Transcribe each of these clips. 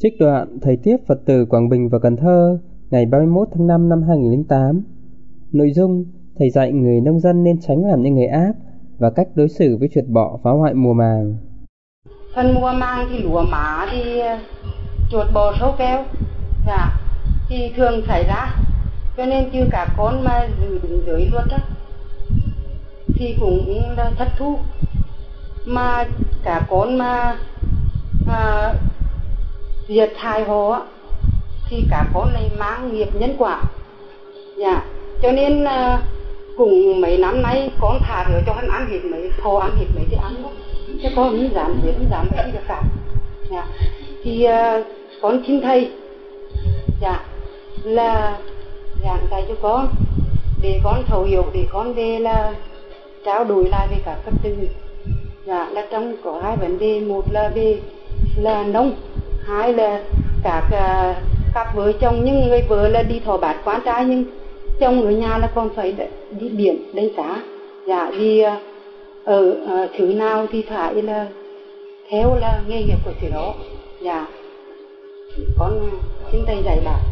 Trích đoạn Thầy Tiếp Phật tử Quảng Bình và Cần Thơ ngày 31 tháng 5 năm 2008. Nội dung: Thầy dạy người nông dân nên tránh làm những nghề ác và cách đối xử với chuột bọ phá hoại mùa màng. Phần mùa màng thì lúa má thì chuột bọ sâu keo thì thường xảy ra, cho nên chứ cả con mà đứng dưới luật đó thì cũng là thất thu, mà cả con mà diệt hại họ thì cả con này mang nghiệp nhân quả. Cho nên cũng mấy năm nay con thả rửa cho hắn ăn hết mấy, họ ăn hết mấy thì ăn đó, chứ con không dám giết, không dám cái gì cả. Thì con xin thầy là giảng dạy cho con để con thấu hiểu, để con về là trao đổi lại với các Phật tử. Là trong có hai vấn đề: một là về là nông, hai là các cặp vợ chồng, nhưng người vợ là đi thọ bát quan trai, nhưng chồng ở nhà là còn phải đi biển đánh cá. Vì ở thứ nào thì phải là theo là nghề nghiệp của thứ đó. Con xin thầy dạy bảo.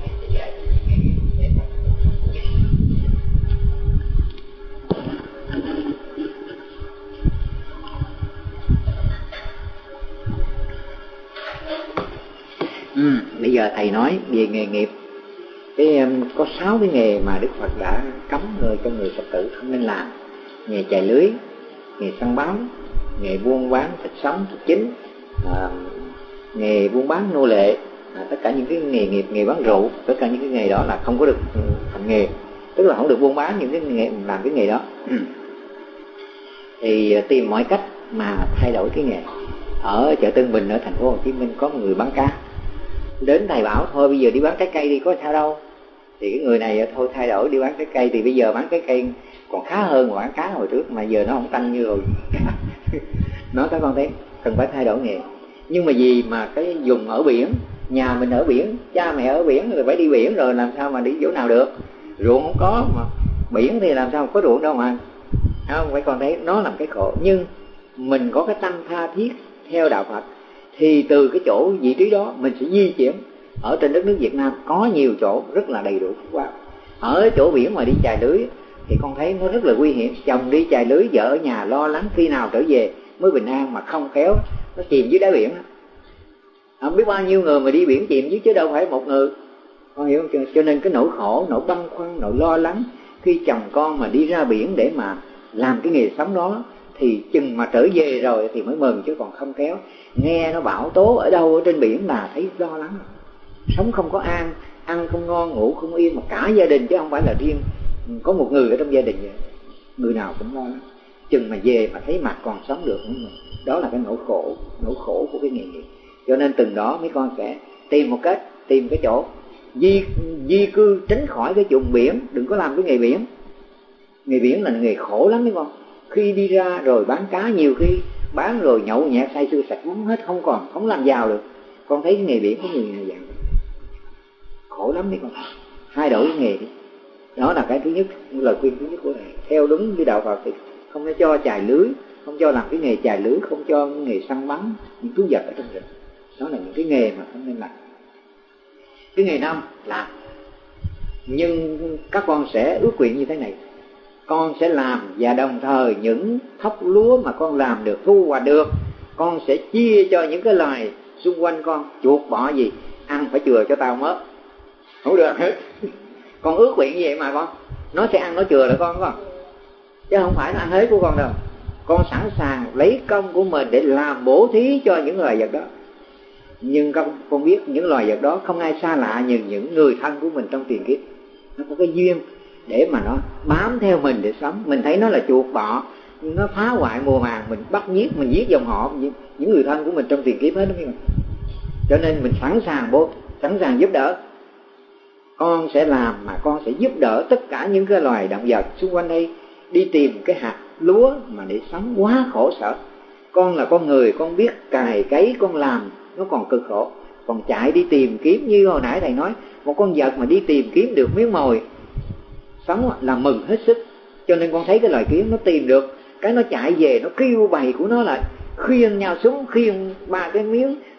Bây giờ thầy nói về nghề nghiệp. Có 6 cái nghề mà Đức Phật đã cấm cho người Phật tử không nên làm: nghề chài lưới, nghề săn bắn, nghề buôn bán thịt sống thịt chín, nghề buôn bán nô lệ, tất cả những cái nghề nghiệp, nghề bán rượu, tất cả những cái nghề đó là không có được thành nghề, tức là không được buôn bán những cái nghề, làm cái nghề đó. Thì tìm mọi cách mà thay đổi cái nghề. Ở chợ Tân Bình ở thành phố Hồ Chí Minh có một người bán cá, đến thầy bảo thôi bây giờ đi bán trái cây đi, có sao đâu. Thì cái người này thôi thay đổi đi bán trái cây, thì bây giờ bán trái cây còn khá hơn mà bán cá hồi trước, mà giờ nó không tăng như rồi. Nói các con thấy cần phải thay đổi nghề. Nhưng mà vì mà cái vùng ở biển, nhà mình ở biển, cha mẹ ở biển rồi phải đi biển, rồi làm sao mà đi chỗ nào được, ruộng không có, mà biển thì làm sao có ruộng đâu mà, không phải. Con thấy nó làm cái khổ. Nhưng mình có cái tâm tha thiết theo đạo Phật thì từ cái chỗ vị trí đó mình sẽ di chuyển. Ở trên đất nước Việt Nam có nhiều chỗ rất là đầy đủ phúc báo. Ở chỗ biển mà đi chài lưới thì con thấy nó rất là nguy hiểm. Chồng đi chài lưới, vợ ở nhà lo lắng khi nào trở về mới bình an, mà không khéo nó chìm dưới đáy biển. Không biết bao nhiêu người mà đi biển chìm dưới chứ đâu phải một người, con hiểu không? Cho nên cái nỗi khổ, nỗi băn khoăn, nỗi lo lắng khi chồng con mà đi ra biển để mà làm cái nghề sống đó, thì chừng mà trở về rồi thì mới mừng, chứ còn không khéo nghe nó bão tố ở đâu ở trên biển là thấy lo lắng. Sống không có an, ăn không ngon, ngủ không yên, mà cả gia đình chứ không phải là riêng có một người ở trong gia đình vậy. Người nào cũng lo lắng. Chừng mà về mà thấy mặt còn sống được nữa mà. Đó là cái nỗi khổ của cái nghề nghiệp. Cho nên từng đó mấy con sẽ tìm một cách, tìm cái chỗ di cư tránh khỏi cái vùng biển, đừng có làm cái nghề biển. Nghề biển là nghề khổ lắm mấy con. Khi đi ra rồi bán cá, nhiều khi bán rồi nhậu nhẹt say sưa sạch uống hết, không làm giàu được. Con thấy cái nghề biển có người nào dạng khổ lắm mấy con. Thay đổi cái nghề đi. Đó là cái thứ nhất, lời khuyên thứ nhất của thầy. Theo đúng với đạo Phật thì không có cho chài lưới, không cho làm cái nghề chài lưới, không cho cái nghề săn bắn những thú vật ở trong rừng. Đó là những cái nghề mà không nên làm. Cái nghề 5 là, nhưng các con sẽ ước nguyện như thế này: con sẽ làm, và đồng thời những thóc lúa mà con làm được, thu hoạch được, con sẽ chia cho những cái loài xung quanh con. Chuột bọ gì ăn phải chừa cho tao mớp, không được hết. Con ước nguyện như vậy mà con, nó sẽ ăn nó chừa lại con, chứ không phải nó ăn hết của con đâu. Con sẵn sàng lấy công của mình để làm bố thí cho những loài vật đó. Nhưng con biết những loài vật đó không ai xa lạ như những người thân của mình trong tiền kiếp. Nó có cái duyên để mà nó bám theo mình để sống. Mình thấy nó là chuột bọ, nó phá hoại mùa màng, mình bắt giết, mình giết dòng họ, những người thân của mình trong tiền kiếp hết đó. Cho nên mình sẵn sàng giúp đỡ. Con sẽ làm mà con sẽ giúp đỡ tất cả những cái loài động vật xung quanh đây đi tìm cái hạt lúa mà để sống, quá khổ sở. Con là con người, con biết cày cấy, con làm nó còn cực khổ, còn chạy đi tìm kiếm như hồi nãy thầy nói, một con vật mà đi tìm kiếm được miếng mồi sống là mừng hết sức. Cho nên con thấy cái loài kiến nó tìm được cái, nó chạy về, nó kêu bầy của nó lại, khiêng nhau xuống, khiêng 3 cái miếng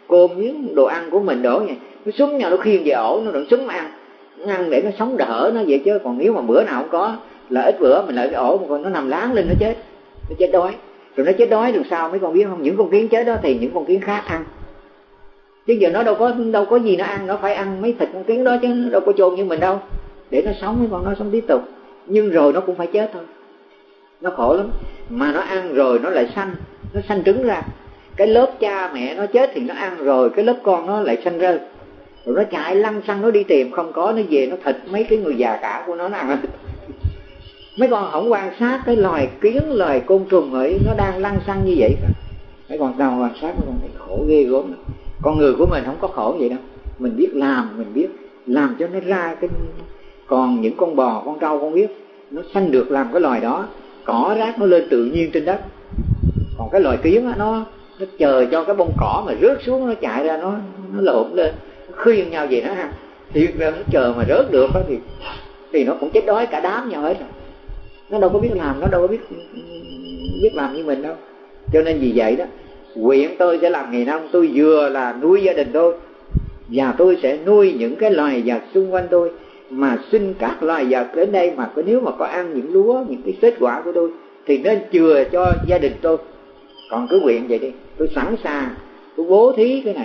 cơm miếng đồ ăn của mình đổ vậy, nó súng nhau, nó khiêng về ổ, nó đừng súng ăn để nó sống đỡ nó vậy. Chứ còn nếu mà bữa nào không có là ít bữa mình lại cái ổ, mà còn nó nằm láng lên nó chết đói. Rồi nó chết đói được sao mấy con biết không? Những con kiến chết đó thì những con kiến khác ăn, chứ giờ nó đâu có gì nó ăn, nó phải ăn mấy thịt con kiến đó chứ nó đâu có chôn như mình đâu, để nó sống, mấy con nó sống tiếp tục. Nhưng rồi nó cũng phải chết thôi, nó khổ lắm. Mà nó ăn rồi nó lại nó sanh trứng ra. Cái lớp cha mẹ nó chết thì nó ăn rồi, cái lớp con nó lại sanh ra, rồi nó chạy lăn xăng nó đi tìm, không có nó về nó thịt mấy cái người già cả của nó ăn. Mấy con không quan sát cái loài kiến, loài côn trùng ấy nó đang lăn xăng như vậy cả. Mấy con nào quan sát mấy con thấy khổ ghê gớm. Con người của mình không có khổ vậy đâu, mình biết làm cho nó ra cái. Còn những con bò, con trâu con biết nó sanh được làm cái loài đó, cỏ rác nó lên tự nhiên trên đất. Còn cái loài kiến á, nó chờ cho cái bông cỏ mà rớt xuống, nó chạy ra, nó lộn lên, nó khuyên nhau về nó ăn. Thiệt ra nó chờ mà rớt được đó thì nó cũng chết đói cả đám nhau hết rồi. Nó đâu có biết làm, nó đâu có biết làm như mình đâu. Cho nên vì vậy đó, nguyện tôi sẽ làm nghề nông, tôi vừa là nuôi gia đình tôi, và tôi sẽ nuôi những cái loài vật xung quanh tôi, mà xin các loài vật đến đây mà nếu mà có ăn những lúa, những cái kết quả của tôi thì nên chừa cho gia đình tôi. Còn cứ nguyện vậy đi, tôi sẵn sàng tôi bố thí cái này.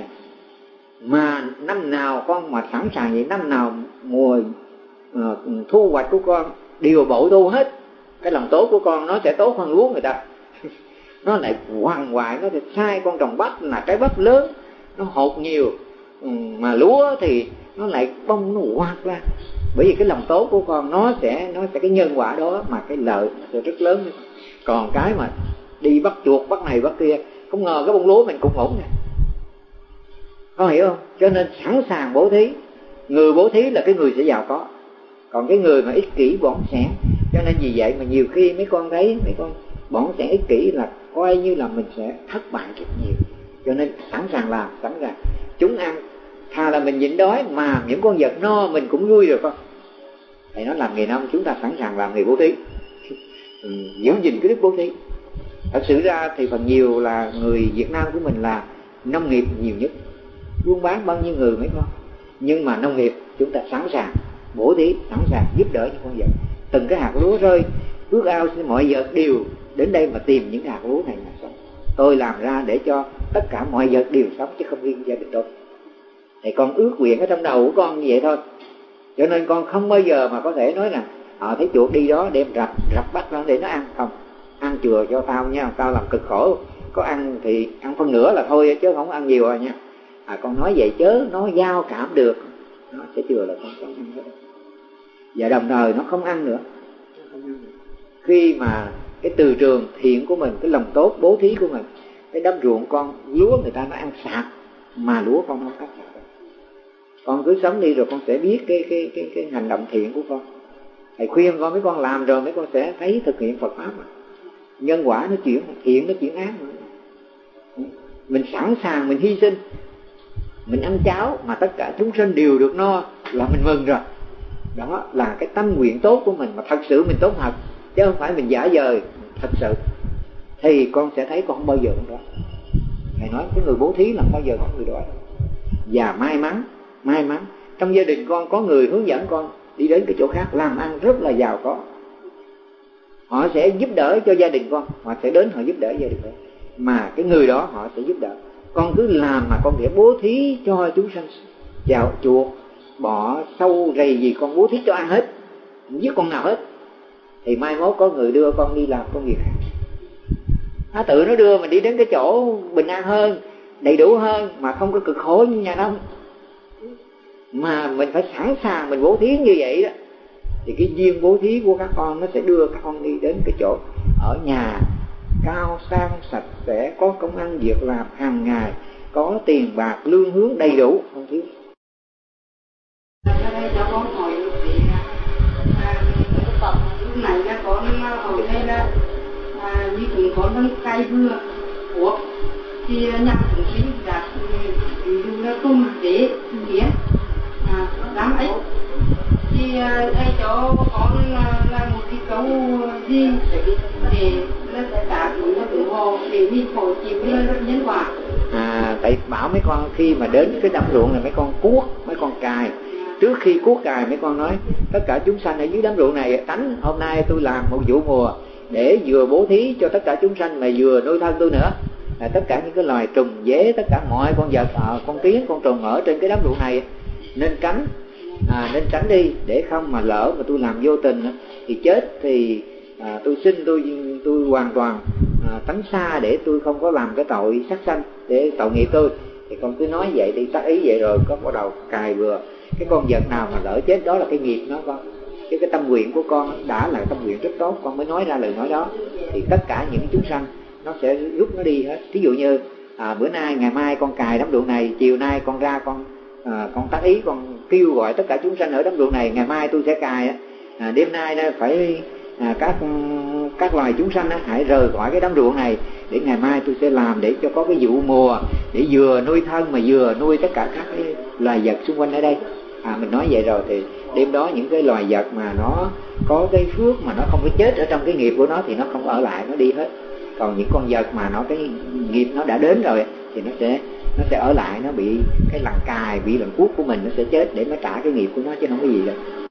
Mà năm nào con mà sẵn sàng vậy, năm nào mùa thu hoạch của con đều bội thu hết, cái lòng tốt của con nó sẽ tốt hơn lúa người ta. Nó lại hoàng hoại, nó thì sai. Con trồng bắp là trái bắp lớn, nó hột nhiều, mà lúa thì nó lại bông nó quạt ra. Bởi vì cái lòng tốt của con nó sẽ cái nhân quả đó mà cái lợi nó sẽ rất lớn. Còn cái mà đi bắt chuột, bắt này bắt kia, không ngờ cái bông lúa mình cũng ổn nè, con hiểu không? Cho nên sẵn sàng bố thí. Người bố thí là cái người sẽ giàu có, còn cái người mà ích kỷ bỏng sẻn. Cho nên vì vậy mà nhiều khi mấy con thấy mấy con bỏng sẻn ích kỷ là coi như là mình sẽ thất bại rất nhiều. Cho nên sẵn sàng làm, sẵn sàng chúng ăn, thà là mình nhịn đói mà những con vật no mình cũng vui rồi con. Thì nó làm nghề nông, chúng ta sẵn sàng làm nghề bố thí, giữ gìn cái đức bố thí. Thật sự ra thì phần nhiều là người Việt Nam của mình là nông nghiệp nhiều nhất, buôn bán bao nhiêu người mấy con. Nhưng mà nông nghiệp chúng ta sẵn sàng bố thí, sẵn sàng giúp đỡ những con vật. Từng cái hạt lúa rơi, ước ao mọi vật đều đến đây mà tìm những hạt lúa này mà sống. Tôi làm ra để cho tất cả mọi vật đều sống, chứ không riêng gia đình tôi. Thì con ước nguyện ở trong đầu của con như vậy thôi. Cho nên con không bao giờ mà có thể nói rằng thấy chuột đi đó đem rập bắt nó để nó ăn. Không, ăn chừa cho tao nha, tao làm cực khổ. Có ăn thì ăn phân nửa là thôi, chứ không ăn nhiều rồi nha. Con nói vậy chớ nó giao cảm được, nó sẽ chừa là con không ăn hết. Và đồng thời nó không ăn nữa. Khi mà cái từ trường thiện của mình, cái lòng tốt bố thí của mình, cái đám ruộng con lúa người ta nó ăn sạch, mà lúa con không ăn sạch. Con cứ sống đi rồi con sẽ biết cái hành động thiện của con. Thầy khuyên con, mấy con làm rồi mấy con sẽ thấy thực hiện Phật pháp mà. Nhân quả nó chuyển thiện, nó chuyển ác mà. Mình sẵn sàng mình hy sinh, mình ăn cháo mà tất cả chúng sinh đều được no là mình mừng rồi. Đó là cái tâm nguyện tốt của mình, mà thật sự mình tốt thật, chứ không phải mình giả vờ. Thật sự thì con sẽ thấy con không bao giờ đó. Thầy nói cái người bố thí là không bao giờ có người đó. Và may mắn trong gia đình con có người hướng dẫn con đi đến cái chỗ khác làm ăn rất là giàu có. Họ sẽ giúp đỡ cho gia đình con, họ sẽ đến họ giúp đỡ gia đình con, mà cái người đó họ sẽ giúp đỡ con. Cứ làm mà con sẽ bố thí cho chúng sanh, chào chuột bọ sâu rầy gì con bố thí cho ăn hết, không giết con nào hết. Thì mai mốt có người đưa con đi làm công việc khác, tự nó đưa mình đi đến cái chỗ bình an hơn, đầy đủ hơn, mà không có cực khổ như nhà nông. Mà mình phải sẵn sàng mình bố thí như vậy đó, thì cái duyên bố thí của các con nó sẽ đưa các con đi đến cái chỗ ở nhà cao sang sạch sẽ, có công ăn việc làm hàng ngày, có tiền bạc lương hướng đầy đủ, không thiếu. Đây cho con hỏi thì tập lúc này là con hỏi đây là như chúng con đang cày vừa của thì nhằm chúng sinh đạt ví dụ là tôm tế mía đám ấy thì thầy cho con là một cái câu gì để là sẽ tạo những cái ủng hộ để mình phổ chịu cái nhân quả Tại bảo mấy con khi mà đến cái đám ruộng này mấy con cuốc, mấy con cài. Trước khi cuốc cài mấy con nói tất cả chúng sanh ở dưới đám ruộng này tránh, hôm nay tôi làm một vụ mùa để vừa bố thí cho tất cả chúng sanh mà vừa nuôi thân tôi nữa. Tất cả những cái loài trùng dế, tất cả mọi con vật, con kiến, con trùng ở trên cái đám ruộng này nên tránh, nên tránh đi, để không mà lỡ mà tôi làm vô tình thì chết thì tôi xin tôi hoàn toàn tránh xa để tôi không có làm cái tội sát sanh để tội nghiệp tôi. Thì con cứ nói vậy đi, tác ý vậy rồi có bắt đầu cài vừa cái con vật nào mà lỡ chết đó là cái nghiệp nó con. Cái tâm nguyện của con đã là tâm nguyện rất tốt, con mới nói ra lời nói đó, thì tất cả những chúng sanh nó sẽ rút nó đi hết. Ví dụ như bữa nay ngày mai con cài đám ruộng này, chiều nay con ra con tác ý con kêu gọi tất cả chúng sanh ở đám ruộng này, ngày mai tôi sẽ cài đêm nay phải các loài chúng sanh hãy rời khỏi cái đám ruộng này để ngày mai tôi sẽ làm để cho có cái vụ mùa để vừa nuôi thân mà vừa nuôi tất cả các cái loài vật xung quanh ở đây. Mình nói vậy rồi thì đêm đó những cái loài vật mà nó có cái phước mà nó không có chết ở trong cái nghiệp của nó thì nó không ở lại, nó đi hết. Còn những con vật mà nó cái nghiệp nó đã đến rồi thì nó sẽ ở lại, nó bị cái lần cài, bị lần cuốc của mình, nó sẽ chết để nó trả cái nghiệp của nó chứ không có gì đâu.